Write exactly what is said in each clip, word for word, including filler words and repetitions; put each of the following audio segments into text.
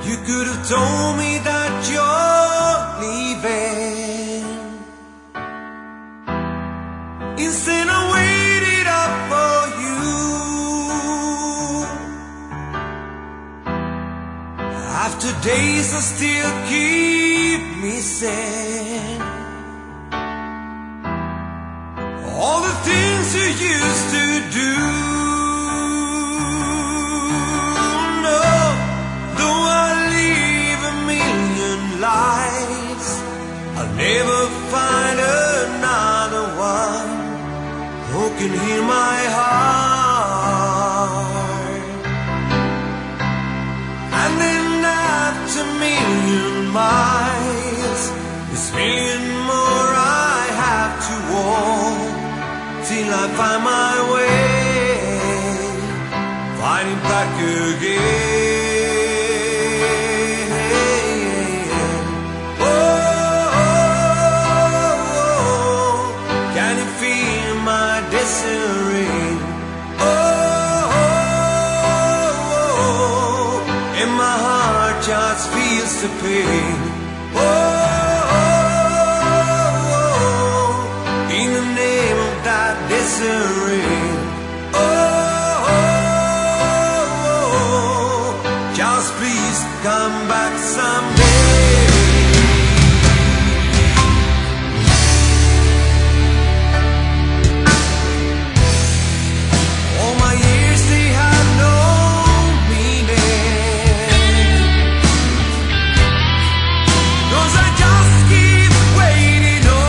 You could have told me that you're leaving. Instead I waited up for you. After days that still keep me saying all the things you used to do. No, though I live a million lives, I'll never find another one who can heal my heart. And then after a million miles, this million more I have to walk till I find my way, finding back again. Oh, oh, oh, can you feel my disarray? Oh, oh, oh, and my heart just feels the pain. Oh, disarray. Oh, oh, oh, just please come back someday. All my years they have no meaning, 'cause I just keep waiting on.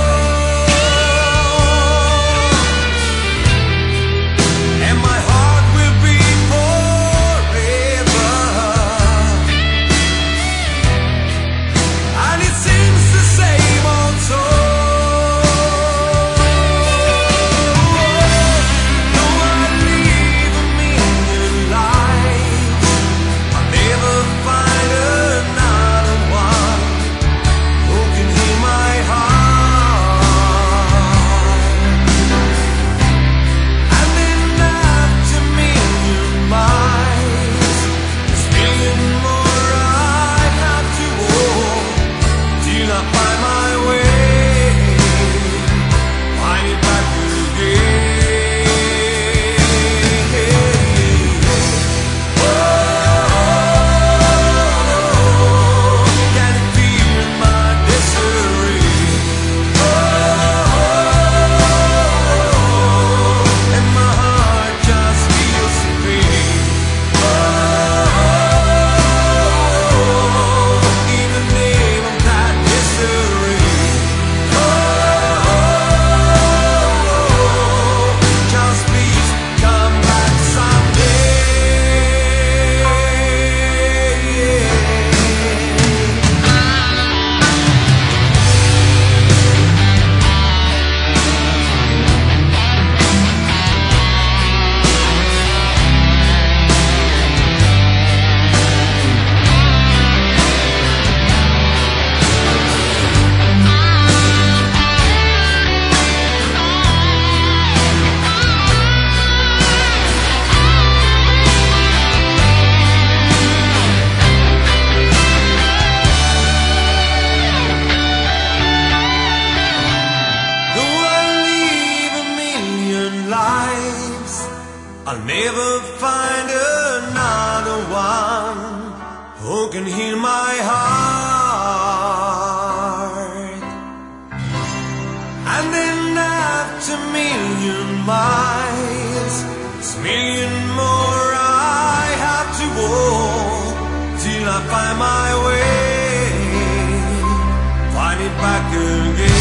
I'll never find another one who can heal my heart. And then after a million miles, it's a million more I have to walk till I find my way, find it back again.